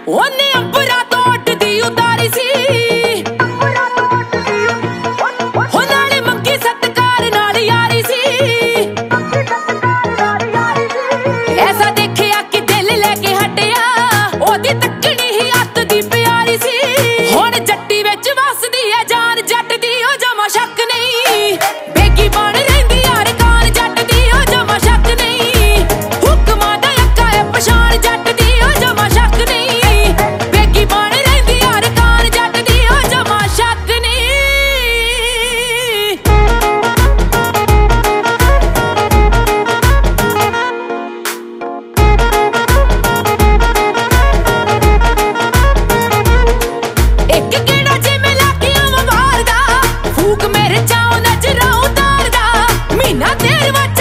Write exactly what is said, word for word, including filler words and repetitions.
ਉਹਨੇ ਅੰਬਰਾਂ ਤੋਂ ਉੱਡਦੀ ਉਤਾਰੀ ਸੀ, ਉਹ ਨਾਲੇ ਮੰਗੀ ਸਤਿਕਾਰ ਨਾਲ ਯਾਰੀ ਸੀ। ਐਸਾ ਦੇਖਿਆ ਕਿ ਦਿਲ ਲੈ ਕੇ ਹਟਿਆ, ਉਹਦੀ ਤੱਕਣੀ ਹੀ ਅੱਤ ਦੀ ਪਿਆਰੀ ਸੀ। ਹੁਣ ਜੱਟੀ ਵਿੱਚ ਵਸਦੀ ਐ ਜਾਨ ਜੱਟ ਦੀ, ਉਹ ਜਮਾ ਸ਼ੱਕ ਨਹੀਂ। ਬੇਗੀ ਬਣ ਰਹਿੰਦੀ ਯਾਰ ਕਾਨ ਜੱਟ ਦੀ, ਉਹ ਜਮਾ ਸ਼ੱਕ ਨਹੀਂ। ਹੁਕਮਾਂ ਦਾ ਅੱਕਾ ਐ ਪਛਾਣ ਜੱਟ ਦੀ, ਉਹ ਜਮਾ ਸ਼ੱਕ ਨਹੀਂ। ਬੇਗੀ ਬਣ ਰਹਿੰਦੀ ਯਾਰ ਕਾਨ ਜੱਟ ਦੀ, ਉਹ ਜਮਾ ਸ਼ੱਕ ਨਹੀਂ। ਇੱਕ ਕਿਹੜਾ ਜਿਵੇਂ ਲਾਕੀਆਂ ਮਾਰਦਾ, ਫੂਕ ਮੇਰੇ ਚਾਓ ਨਜ਼ਰਾਂ ਉਤਾਰਦਾ। ਮਹੀਨਾ ਦੇਰ